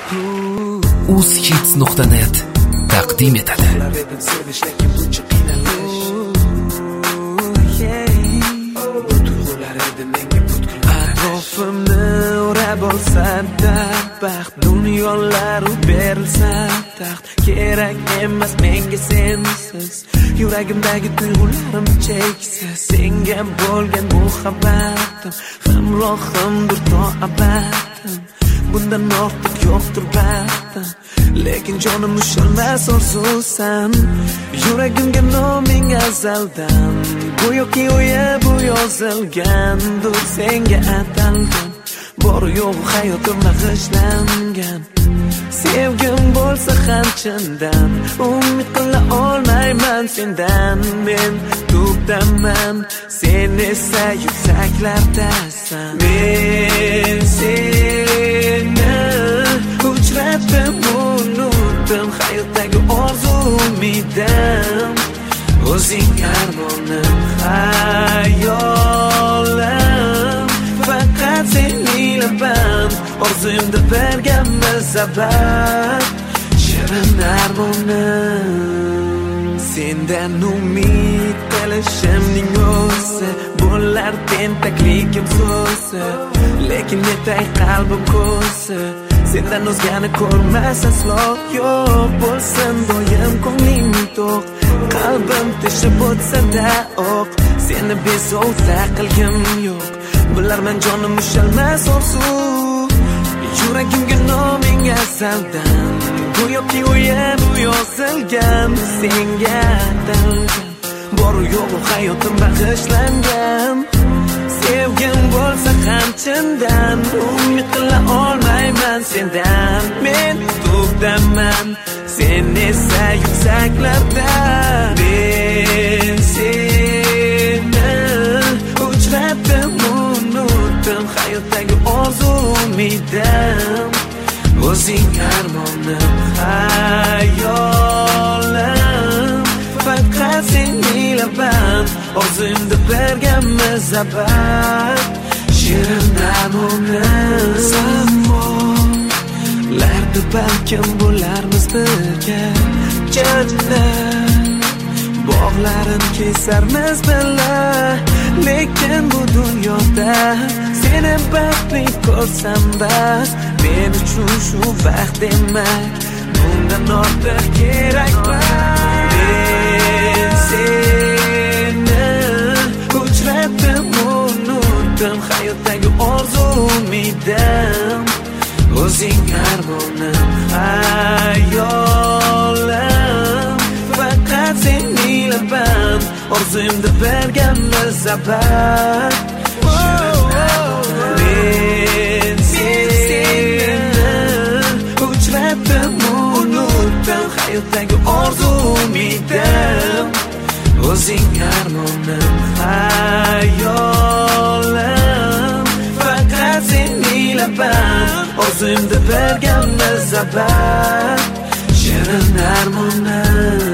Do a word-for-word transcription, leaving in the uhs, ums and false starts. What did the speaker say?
uzhits nuqta net taqdim etadi. Atrofimni o'rab olsa-da baxt, dunyolar berilsa taxt, kerak emas menga sensiz. Yuragimdagi tuyg'ularim cheksiz, senga bo'lgan muhabbatim hamrohimdir to abadim. Bundan ortiq yo'qdir baxtim, lekin jonim ushalmas orzusan. Yuragimga noming azaldan, go'yoki o'yib bu yozilgandir, senga atalgan. Bor yo'q hayotim bag'ishlangan, sevgim bo'lsa ham chindan. Umid qila olmayman sendan, men to'xtaman, sen esa yuksaklardasan. Men seni uchratdim, unutdim, hayotdagi orzu umidim, o'zing armonim, hayolim, faqat seni labam, orzuyimda berganmiz abad, shirin armonim. Sendan umid qilishimning o'zi bo'lar tentakligim so'zi, lekin netay qalbim ko'zi, sendan o'zgani ko'rmas aslo. Yo'q bo'lsin doim ko'ngling to'q, qalbim teshib o'tsa-da o'q, seni bezovta qilgim yo'q. Bilarman jonim ushalmas orzu, yuragimga noming azaldan, go'yoki o'yib bu yozilgan, senga atalgan. Bor yo'q hayotim bag'ishlangan, sevgim bo'lsa ham chindan. Umid qila olmayman sendan, men to'xtaman, sen esa yuksaklarda. Men seni uchratdim, unutdim, hayotdagi orzu umidim, o'zing armonim, hayolim, faqat seni labam, orzuyimda berganmiz abad, shirin armonim. Zamonlarda balkim bo'larmiz birga, jannat bog'larin kesarmiz birga, lekin bu dunyoda seni baxtli ko'rsam bas, men uchun shu vaqt demak, bundan ortiq kerakmas. Men seni uchratdim, unutdim, hayotdagi orzu umidim, o'zing armonim, hayolim, faqat seni labam, orzuyimda berganmiz abad. Men seni uchratdim, unutdim, hayotdagi orzu umidim, o'zing armonim, hayolim, faqat seni labam, orzuyimda berganmiz abad, shirin armonim.